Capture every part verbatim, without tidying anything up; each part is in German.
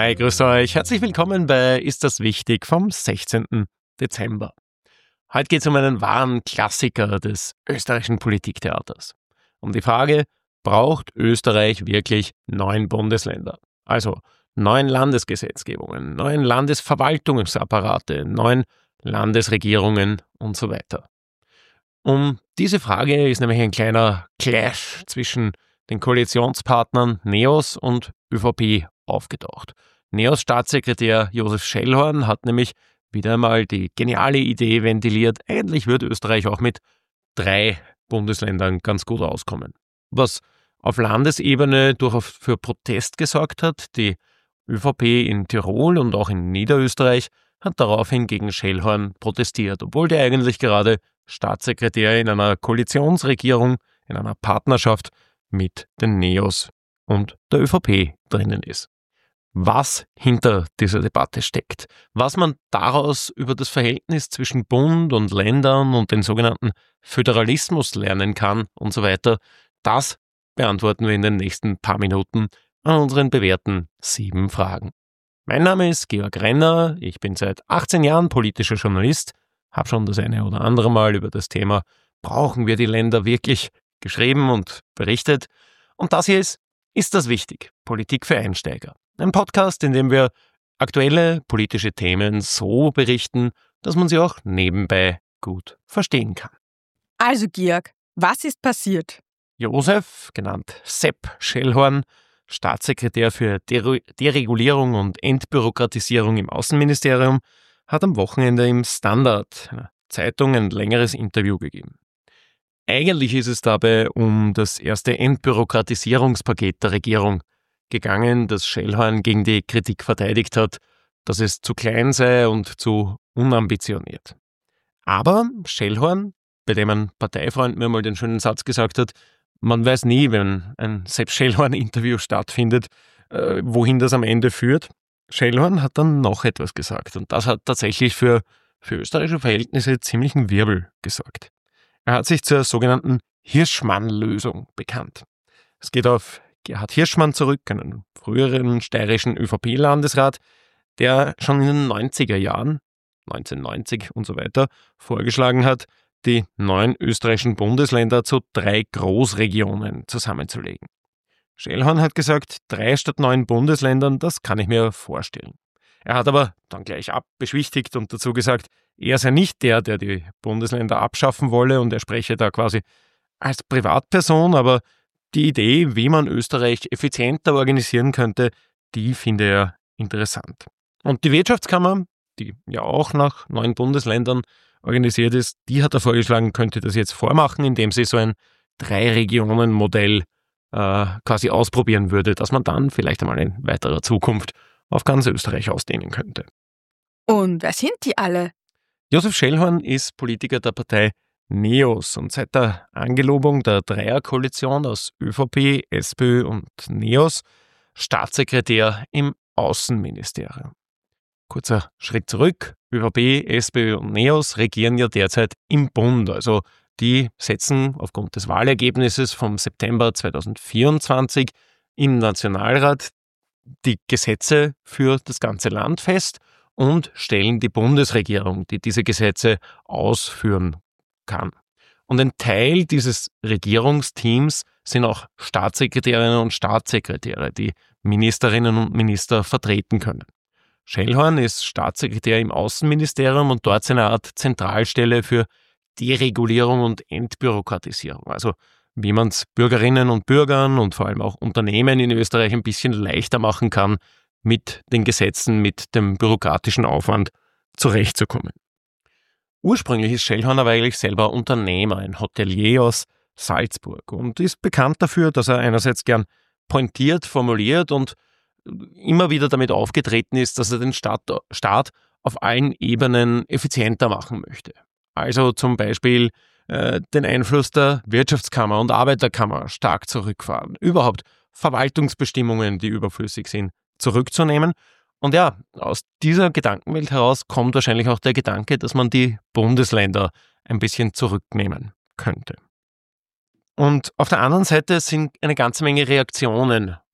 Hi, grüß euch. Herzlich willkommen bei Ist das wichtig vom sechzehnten Dezember. Heute geht es um einen wahren Klassiker des österreichischen Politiktheaters. Um die Frage, braucht Österreich wirklich neun Bundesländer? Also neun Landesgesetzgebungen, neun Landesverwaltungsapparate, neun Landesregierungen und so weiter. Um diese Frage ist nämlich ein kleiner Clash zwischen den Koalitionspartnern NEOS und ÖVP aufgetaucht. NEOS Staatssekretär Josef Schellhorn hat nämlich wieder einmal die geniale Idee ventiliert, eigentlich würde Österreich auch mit drei Bundesländern ganz gut auskommen. Was auf Landesebene durchaus für Protest gesorgt hat, die ÖVP in Tirol und auch in Niederösterreich hat daraufhin gegen Schellhorn protestiert, obwohl der eigentlich gerade Staatssekretär in einer Koalitionsregierung, in einer Partnerschaft mit den NEOS und der ÖVP drinnen ist. Was hinter dieser Debatte steckt, was man daraus über das Verhältnis zwischen Bund und Ländern und den sogenannten Föderalismus lernen kann und so weiter, das beantworten wir in den nächsten paar Minuten an unseren bewährten sieben Fragen. Mein Name ist Georg Renner, ich bin seit achtzehn Jahren politischer Journalist, habe schon das eine oder andere Mal über das Thema "Brauchen wir die Länder wirklich?" geschrieben und berichtet. Und das hier ist Ist das wichtig? Politik für Einsteiger. Ein Podcast, in dem wir aktuelle politische Themen so berichten, dass man sie auch nebenbei gut verstehen kann. Also Georg, was ist passiert? Josef, genannt Sepp Schellhorn, Staatssekretär für Dere- Deregulierung und Entbürokratisierung im Außenministerium, hat am Wochenende im Standard, einer Zeitung, ein längeres Interview gegeben. Eigentlich ist es dabei um das erste Entbürokratisierungspaket der Regierung gegangen, das Schellhorn gegen die Kritik verteidigt hat, dass es zu klein sei und zu unambitioniert. Aber Schellhorn, bei dem ein Parteifreund mir mal den schönen Satz gesagt hat, man weiß nie, wenn ein Sepp Schellhorn-Interview stattfindet, äh, wohin das am Ende führt. Schellhorn hat dann noch etwas gesagt und das hat tatsächlich für, für österreichische Verhältnisse ziemlichen Wirbel gesorgt. Er hat sich zur sogenannten Hirschmann-Lösung bekannt. Es geht auf Gerhard Hirschmann zurück, einen früheren steirischen ÖVP-Landesrat, der schon in den neunziger Jahren, neunzehnhundertneunzig und so weiter, vorgeschlagen hat, die neun österreichischen Bundesländer zu drei Großregionen zusammenzulegen. Schellhorn hat gesagt, drei statt neun Bundesländern, das kann ich mir vorstellen. Er hat aber dann gleich abbeschwichtigt und dazu gesagt, er sei nicht der, der die Bundesländer abschaffen wolle und er spreche da quasi als Privatperson, aber die Idee, wie man Österreich effizienter organisieren könnte, die finde er interessant. Und die Wirtschaftskammer, die ja auch nach neun Bundesländern organisiert ist, die hat er vorgeschlagen, könnte das jetzt vormachen, indem sie so ein Drei-Regionen-Modell äh, quasi ausprobieren würde, dass man dann vielleicht einmal in weiterer Zukunft auf ganz Österreich ausdehnen könnte. Und wer sind die alle? Josef Schellhorn ist Politiker der Partei NEOS und seit der Angelobung der Dreierkoalition aus ÖVP, SPÖ und NEOS Staatssekretär im Außenministerium. Kurzer Schritt zurück. ÖVP, SPÖ und NEOS regieren ja derzeit im Bund, also die setzen aufgrund des Wahlergebnisses vom September zweitausendvierundzwanzig im Nationalrat die Gesetze für das ganze Land fest und stellen die Bundesregierung, die diese Gesetze ausführen kann. Und ein Teil dieses Regierungsteams sind auch Staatssekretärinnen und Staatssekretäre, die Ministerinnen und Minister vertreten können. Schellhorn ist Staatssekretär im Außenministerium und dort seine Art Zentralstelle für Deregulierung und Entbürokratisierung, also wie man es Bürgerinnen und Bürgern und vor allem auch Unternehmen in Österreich ein bisschen leichter machen kann, mit den Gesetzen, mit dem bürokratischen Aufwand zurechtzukommen. Ursprünglich ist Schellhorn aber eigentlich selber Unternehmer, ein Hotelier aus Salzburg und ist bekannt dafür, dass er einerseits gern pointiert formuliert und immer wieder damit aufgetreten ist, dass er den Staat, Staat auf allen Ebenen effizienter machen möchte. Also zum Beispiel äh, den Einfluss der Wirtschaftskammer und Arbeiterkammer stark zurückfahren, überhaupt Verwaltungsbestimmungen, die überflüssig sind, zurückzunehmen. Und ja, aus dieser Gedankenwelt heraus kommt wahrscheinlich auch der Gedanke, dass man die Bundesländer ein bisschen zurücknehmen könnte. Und auf der anderen Seite sind eine ganze Menge Reaktionen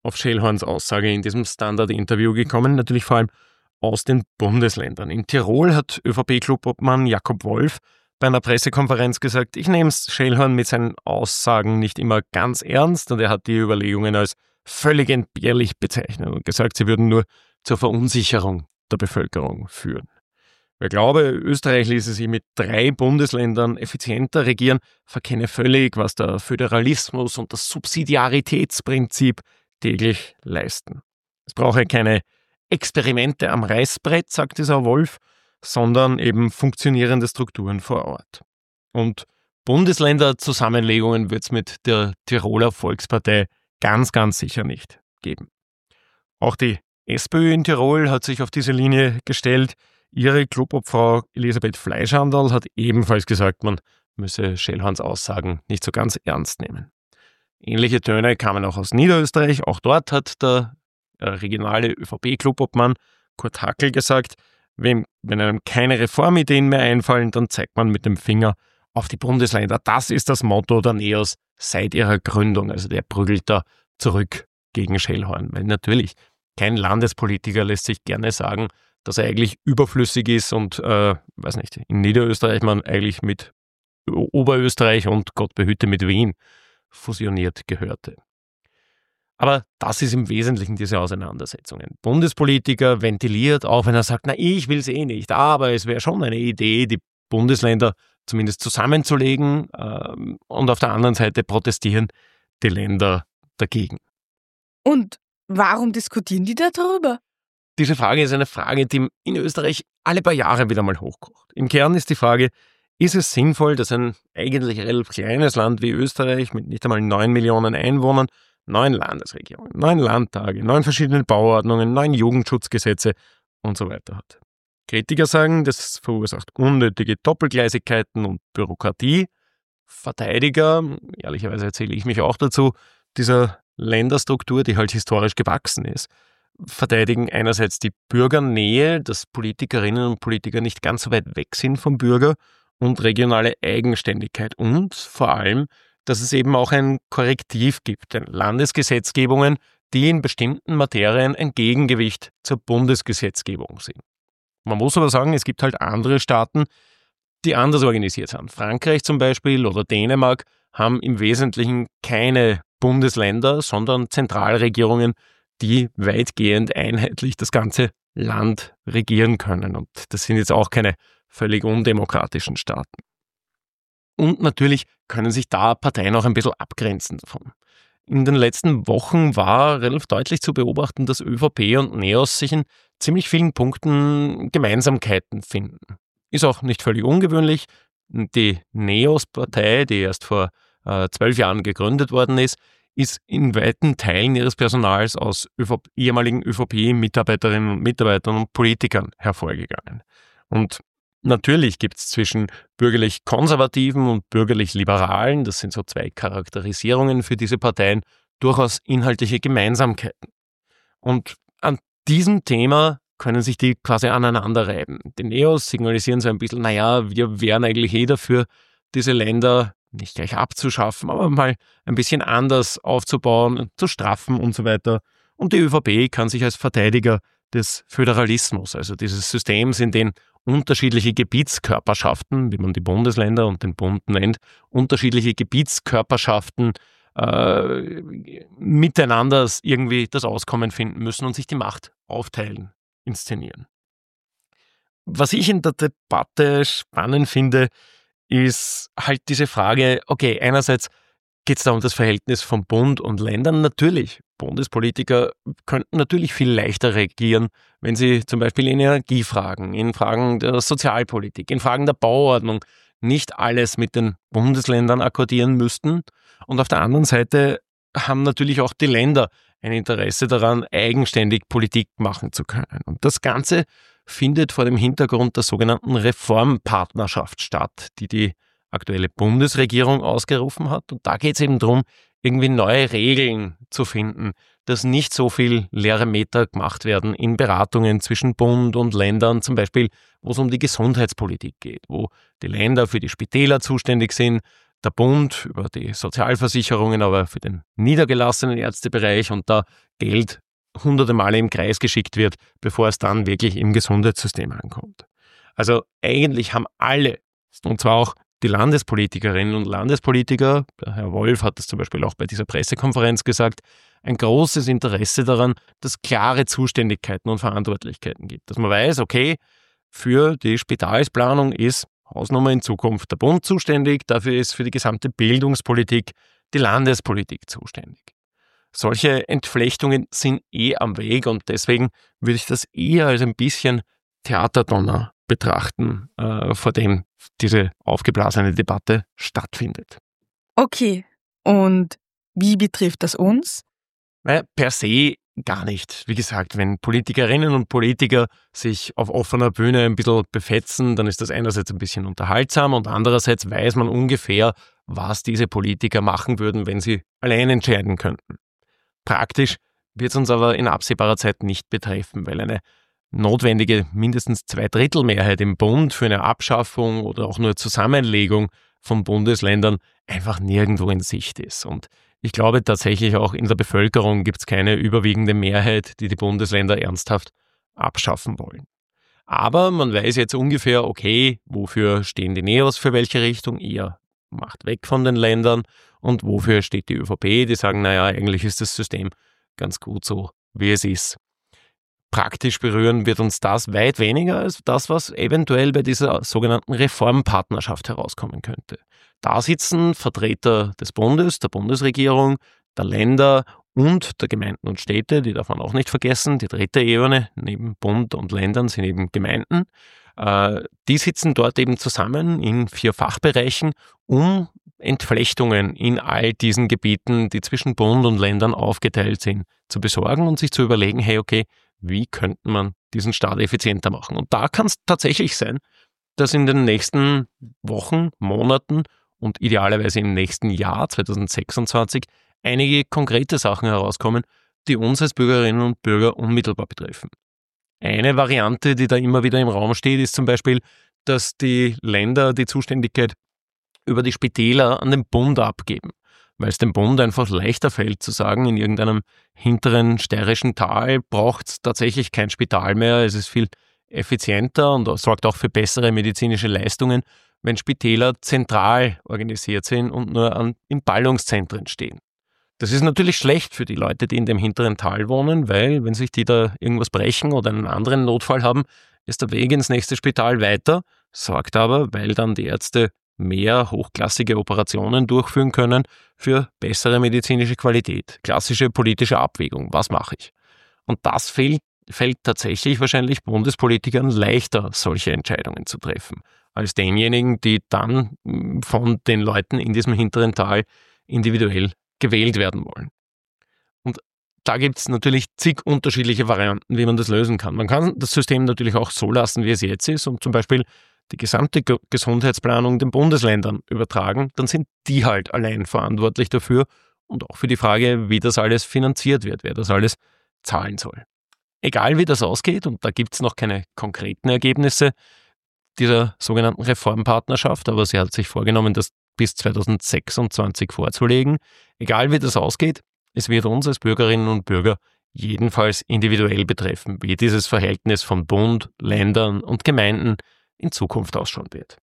auf Schellhorns Aussage in diesem Standard-Interview gekommen, natürlich vor allem aus den Bundesländern. In Tirol hat ÖVP-Clubobmann Jakob Wolf bei einer Pressekonferenz gesagt, ich nehme Schellhorn mit seinen Aussagen nicht immer ganz ernst und er hat die Überlegungen als völlig entbehrlich bezeichnet und gesagt, sie würden nur zur Verunsicherung der Bevölkerung führen. Wer glaube, Österreich ließe sich mit drei Bundesländern effizienter regieren, verkenne völlig, was der Föderalismus und das Subsidiaritätsprinzip täglich leisten. Es brauche keine Experimente am Reißbrett, sagt dieser Wolf, sondern eben funktionierende Strukturen vor Ort. Und Bundesländerzusammenlegungen wird es mit der Tiroler Volkspartei ganz, ganz sicher nicht geben. Auch die SPÖ in Tirol hat sich auf diese Linie gestellt. Ihre Clubobfrau Elisabeth Fleischhandl hat ebenfalls gesagt, man müsse Schellhorns Aussagen nicht so ganz ernst nehmen. Ähnliche Töne kamen auch aus Niederösterreich. Auch dort hat der regionale ÖVP-Clubobmann Kurt Hackl gesagt, wenn, wenn einem keine Reformideen mehr einfallen, dann zeigt man mit dem Finger auf die Bundesländer. Das ist das Motto der NEOS seit ihrer Gründung. Also der prügelt da zurück gegen Schellhorn. Weil natürlich, kein Landespolitiker lässt sich gerne sagen, dass er eigentlich überflüssig ist und, äh, weiß nicht, in Niederösterreich man eigentlich mit Oberösterreich und Gott behüte mit Wien fusioniert gehörte. Aber das ist im Wesentlichen diese Auseinandersetzungen. Bundespolitiker ventiliert, auch wenn er sagt, na, ich will es eh nicht, aber es wäre schon eine Idee, die Bundesländer zumindest zusammenzulegen, ähm, und auf der anderen Seite protestieren die Länder dagegen. Und warum diskutieren die da darüber? Diese Frage ist eine Frage, die in Österreich alle paar Jahre wieder mal hochkocht. Im Kern ist die Frage, ist es sinnvoll, dass ein eigentlich relativ kleines Land wie Österreich mit nicht einmal neun Millionen Einwohnern neun Landesregierungen, neun Landtage, neun verschiedene Bauordnungen, neun Jugendschutzgesetze und so weiter hat? Kritiker sagen, das verursacht unnötige Doppelgleisigkeiten und Bürokratie. Verteidiger, ehrlicherweise erzähle ich mich auch dazu, dieser Länderstruktur, die halt historisch gewachsen ist, verteidigen einerseits die Bürgernähe, dass Politikerinnen und Politiker nicht ganz so weit weg sind vom Bürger und regionale Eigenständigkeit und vor allem, dass es eben auch ein Korrektiv gibt, denn Landesgesetzgebungen, die in bestimmten Materien ein Gegengewicht zur Bundesgesetzgebung sind. Man muss aber sagen, es gibt halt andere Staaten, die anders organisiert sind. Frankreich zum Beispiel oder Dänemark haben im Wesentlichen keine Bundesländer, sondern Zentralregierungen, die weitgehend einheitlich das ganze Land regieren können. Und das sind jetzt auch keine völlig undemokratischen Staaten. Und natürlich können sich da Parteien auch ein bisschen abgrenzen davon. In den letzten Wochen war relativ deutlich zu beobachten, dass ÖVP und NEOS sich in ziemlich vielen Punkten Gemeinsamkeiten finden. Ist auch nicht völlig ungewöhnlich. Die NEOS-Partei, die erst vor äh, zwölf Jahren gegründet worden ist, ist in weiten Teilen ihres Personals aus ÖVP, ehemaligen ÖVP-Mitarbeiterinnen und Mitarbeitern und Politikern hervorgegangen. Und natürlich gibt es zwischen bürgerlich-konservativen und bürgerlich-liberalen, das sind so zwei Charakterisierungen für diese Parteien, durchaus inhaltliche Gemeinsamkeiten. Und an diesem Thema können sich die quasi aneinander reiben. Die NEOS signalisieren so ein bisschen, naja, wir wären eigentlich eh dafür, diese Länder nicht gleich abzuschaffen, aber mal ein bisschen anders aufzubauen, zu straffen und so weiter. Und die ÖVP kann sich als Verteidiger des Föderalismus, also dieses Systems, in dem unterschiedliche Gebietskörperschaften, wie man die Bundesländer und den Bund nennt, unterschiedliche Gebietskörperschaften äh, miteinander irgendwie das Auskommen finden müssen und sich die Macht aufteilen, inszenieren. Was ich in der Debatte spannend finde, ist halt diese Frage, okay, einerseits geht es da um das Verhältnis von Bund und Ländern. Natürlich, Bundespolitiker könnten natürlich viel leichter regieren, wenn sie zum Beispiel in Energiefragen, in Fragen der Sozialpolitik, in Fragen der Bauordnung nicht alles mit den Bundesländern akkordieren müssten. Und auf der anderen Seite haben natürlich auch die Länder ein Interesse daran, eigenständig Politik machen zu können. Und das Ganze findet vor dem Hintergrund der sogenannten Reformpartnerschaft statt, die die aktuelle Bundesregierung ausgerufen hat. Und da geht es eben darum, irgendwie neue Regeln zu finden, dass nicht so viel leere Meter gemacht werden in Beratungen zwischen Bund und Ländern, zum Beispiel, wo es um die Gesundheitspolitik geht, wo die Länder für die Spitäler zuständig sind, der Bund über die Sozialversicherungen, aber für den niedergelassenen Ärztebereich und da Geld hunderte Male im Kreis geschickt wird, bevor es dann wirklich im Gesundheitssystem ankommt. Also eigentlich haben alle, und zwar auch die Landespolitikerinnen und Landespolitiker, der Herr Wolf hat das zum Beispiel auch bei dieser Pressekonferenz gesagt, ein großes Interesse daran, dass es klare Zuständigkeiten und Verantwortlichkeiten gibt. Dass man weiß, okay, für die Spitalsplanung ist Hausnummer in Zukunft der Bund zuständig, dafür ist für die gesamte Bildungspolitik die Landespolitik zuständig. Solche Entflechtungen sind eh am Weg und deswegen würde ich das eher als ein bisschen Theaterdonner betrachten, äh, vor dem diese aufgeblasene Debatte stattfindet. Okay, und wie betrifft das uns? Naja, per se gar nicht. Wie gesagt, wenn Politikerinnen und Politiker sich auf offener Bühne ein bisschen befetzen, dann ist das einerseits ein bisschen unterhaltsam und andererseits weiß man ungefähr, was diese Politiker machen würden, wenn sie allein entscheiden könnten. Praktisch wird es uns aber in absehbarer Zeit nicht betreffen, weil eine notwendige mindestens Zweidrittelmehrheit im Bund für eine Abschaffung oder auch nur Zusammenlegung von Bundesländern einfach nirgendwo in Sicht ist. Und ich glaube tatsächlich auch in der Bevölkerung gibt es keine überwiegende Mehrheit, die die Bundesländer ernsthaft abschaffen wollen. Aber man weiß jetzt ungefähr, okay, wofür stehen die Neos für welche Richtung, eher macht weg von den Ländern und wofür steht die ÖVP, die sagen, naja, eigentlich ist das System ganz gut so, wie es ist. Praktisch berühren wird uns das weit weniger als das, was eventuell bei dieser sogenannten Reformpartnerschaft herauskommen könnte. Da sitzen Vertreter des Bundes, der Bundesregierung, der Länder und der Gemeinden und Städte, die darf man auch nicht vergessen. Die dritte Ebene neben Bund und Ländern sind eben Gemeinden. Äh, die sitzen dort eben zusammen in vier Fachbereichen, um Entflechtungen in all diesen Gebieten, die zwischen Bund und Ländern aufgeteilt sind, zu besorgen und sich zu überlegen, hey, okay, wie könnte man diesen Staat effizienter machen? Und da kann es tatsächlich sein, dass in den nächsten Wochen, Monaten und idealerweise im nächsten Jahr, zwanzig sechsundzwanzig, einige konkrete Sachen herauskommen, die uns als Bürgerinnen und Bürger unmittelbar betreffen. Eine Variante, die da immer wieder im Raum steht, ist zum Beispiel, dass die Länder die Zuständigkeit über die Spitäler an den Bund abgeben, weil es dem Bund einfach leichter fällt zu sagen, in irgendeinem hinteren steirischen Tal braucht es tatsächlich kein Spital mehr, es ist viel effizienter und sorgt auch für bessere medizinische Leistungen, wenn Spitäler zentral organisiert sind und nur an, in Ballungszentren stehen. Das ist natürlich schlecht für die Leute, die in dem hinteren Tal wohnen, weil wenn sich die da irgendwas brechen oder einen anderen Notfall haben, ist der Weg ins nächste Spital weiter, sorgt aber, weil dann die Ärzte mehr hochklassige Operationen durchführen können, für bessere medizinische Qualität. Klassische politische Abwägung, was mache ich? Und das fällt, fällt tatsächlich wahrscheinlich Bundespolitikern leichter, solche Entscheidungen zu treffen, als denjenigen, die dann von den Leuten in diesem hinteren Tal individuell gewählt werden wollen. Und da gibt es natürlich zig unterschiedliche Varianten, wie man das lösen kann. Man kann das System natürlich auch so lassen, wie es jetzt ist und zum Beispiel die gesamte Gesundheitsplanung den Bundesländern übertragen, dann sind die halt allein verantwortlich dafür und auch für die Frage, wie das alles finanziert wird, wer das alles zahlen soll. Egal wie das ausgeht, und da gibt es noch keine konkreten Ergebnisse dieser sogenannten Reformpartnerschaft, aber sie hat sich vorgenommen, das bis zwanzig sechsundzwanzig vorzulegen. Egal wie das ausgeht, es wird uns als Bürgerinnen und Bürger jedenfalls individuell betreffen, wie dieses Verhältnis von Bund, Ländern und Gemeinden in Zukunft ausschauen wird.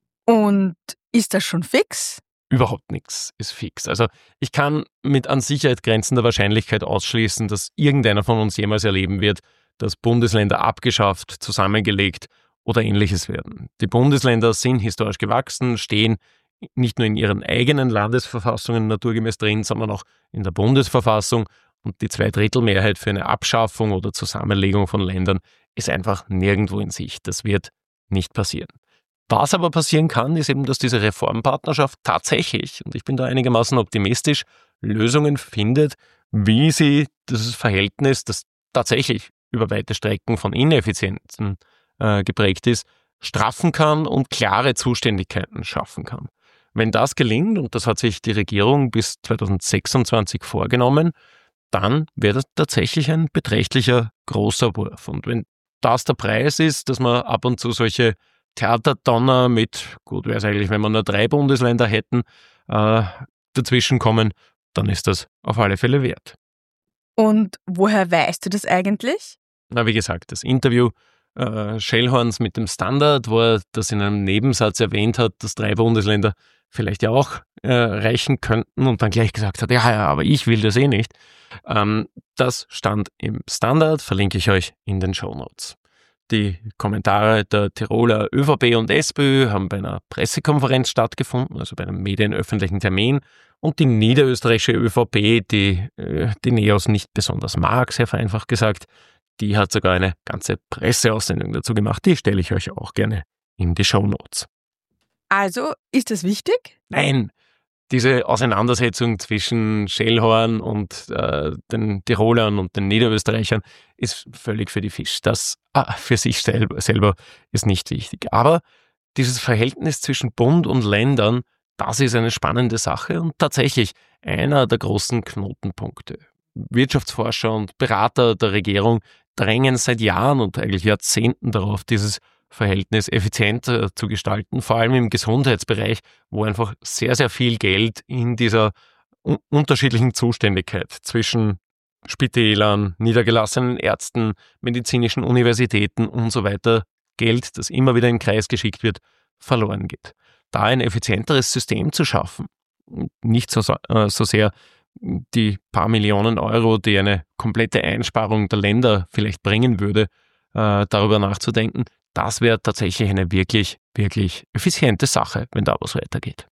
Und ist das schon fix? Überhaupt nichts ist fix. Also ich kann mit an Sicherheit grenzender Wahrscheinlichkeit ausschließen, dass irgendeiner von uns jemals erleben wird, dass Bundesländer abgeschafft, zusammengelegt oder ähnliches werden. Die Bundesländer sind historisch gewachsen, stehen nicht nur in ihren eigenen Landesverfassungen naturgemäß drin, sondern auch in der Bundesverfassung. Und die Zweidrittelmehrheit für eine Abschaffung oder Zusammenlegung von Ländern ist einfach nirgendwo in Sicht. Das wird nicht passieren. Was aber passieren kann, ist eben, dass diese Reformpartnerschaft tatsächlich, und ich bin da einigermaßen optimistisch, Lösungen findet, wie sie das Verhältnis, das tatsächlich über weite Strecken von Ineffizienzen äh, geprägt ist, straffen kann und klare Zuständigkeiten schaffen kann. Wenn das gelingt, und das hat sich die Regierung bis zwanzig sechsundzwanzig vorgenommen, dann wäre das tatsächlich ein beträchtlicher großer Wurf. Und wenn das der Preis ist, dass man ab und zu solche Theaterdonner mit, gut wäre es eigentlich, wenn wir nur drei Bundesländer hätten, äh, dazwischen kommen, dann ist das auf alle Fälle wert. Und woher weißt du das eigentlich? Na, wie gesagt, das Interview äh, Schellhorns mit dem Standard, wo er das in einem Nebensatz erwähnt hat, dass drei Bundesländer vielleicht ja auch äh, reichen könnten und dann gleich gesagt hat, ja, ja, aber ich will das eh nicht. Ähm, das stand im Standard, verlinke ich euch in den Shownotes. Die Kommentare der Tiroler ÖVP und SPÖ haben bei einer Pressekonferenz stattgefunden, also bei einem medienöffentlichen Termin. Und die niederösterreichische ÖVP, die äh, die NEOS nicht besonders mag, sehr vereinfacht gesagt, die hat sogar eine ganze Presseaussendung dazu gemacht. Die stelle ich euch auch gerne in die Shownotes. Also, ist das wichtig? Nein, diese Auseinandersetzung zwischen Schellhorn und äh, den Tirolern und den Niederösterreichern ist völlig für die Fisch. Das ah, für sich selber, selber ist nicht wichtig. Aber dieses Verhältnis zwischen Bund und Ländern, das ist eine spannende Sache und tatsächlich einer der großen Knotenpunkte. Wirtschaftsforscher und Berater der Regierung drängen seit Jahren und eigentlich Jahrzehnten darauf, dieses Verhältnis effizienter zu gestalten, vor allem im Gesundheitsbereich, wo einfach sehr, sehr viel Geld in dieser un- unterschiedlichen Zuständigkeit zwischen Spitälern, niedergelassenen Ärzten, medizinischen Universitäten und so weiter Geld, das immer wieder in den Kreis geschickt wird, verloren geht. Da ein effizienteres System zu schaffen, nicht so, äh, so sehr die paar Millionen Euro, die eine komplette Einsparung der Länder vielleicht bringen würde, äh, darüber nachzudenken, das wäre tatsächlich eine wirklich, wirklich effiziente Sache, wenn da was weitergeht.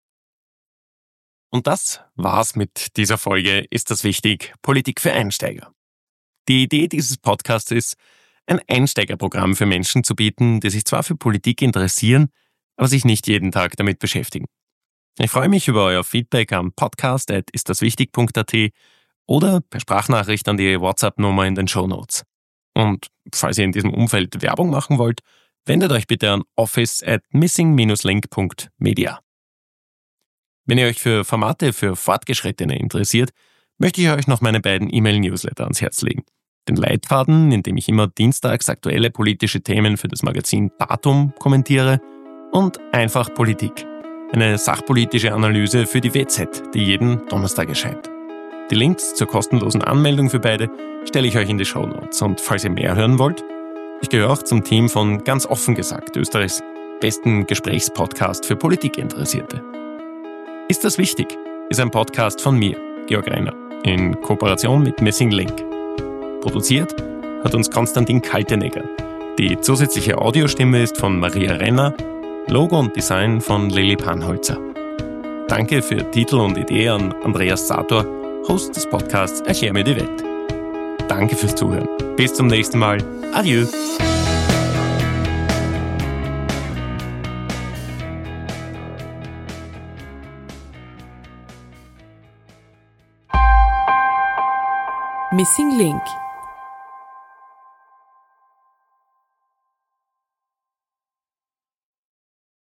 Und das war's mit dieser Folge. Ist das wichtig? Politik für Einsteiger. Die Idee dieses Podcasts ist, ein Einsteigerprogramm für Menschen zu bieten, die sich zwar für Politik interessieren, aber sich nicht jeden Tag damit beschäftigen. Ich freue mich über euer Feedback am podcast at istdaswichtig punkt at oder per Sprachnachricht an die WhatsApp-Nummer in den Shownotes. Und falls ihr in diesem Umfeld Werbung machen wollt, wendet euch bitte an office at missing dash link punkt media. Wenn ihr euch für Formate für Fortgeschrittene interessiert, möchte ich euch noch meine beiden E-Mail-Newsletter ans Herz legen. Den Leitfaden, in dem ich immer dienstags aktuelle politische Themen für das Magazin Datum kommentiere, und Einfach Politik, eine sachpolitische Analyse für die W Z, die jeden Donnerstag erscheint. Die Links zur kostenlosen Anmeldung für beide stelle ich euch in die Shownotes. Und falls ihr mehr hören wollt, ich gehöre auch zum Team von Ganz offen gesagt, Österreichs besten Gesprächspodcast für Politikinteressierte. Ist das wichtig? Ist ein Podcast von mir, Georg Reiner, in Kooperation mit Missing Link. Produziert hat uns Konstantin Kaltenegger. Die zusätzliche Audiostimme ist von Maria Renner, Logo und Design von Lili Panholzer. Danke für Titel und Idee an Andreas Sator, Host des Podcasts Erklär mir die Welt. Danke fürs Zuhören. Bis zum nächsten Mal. Adieu. Missing Link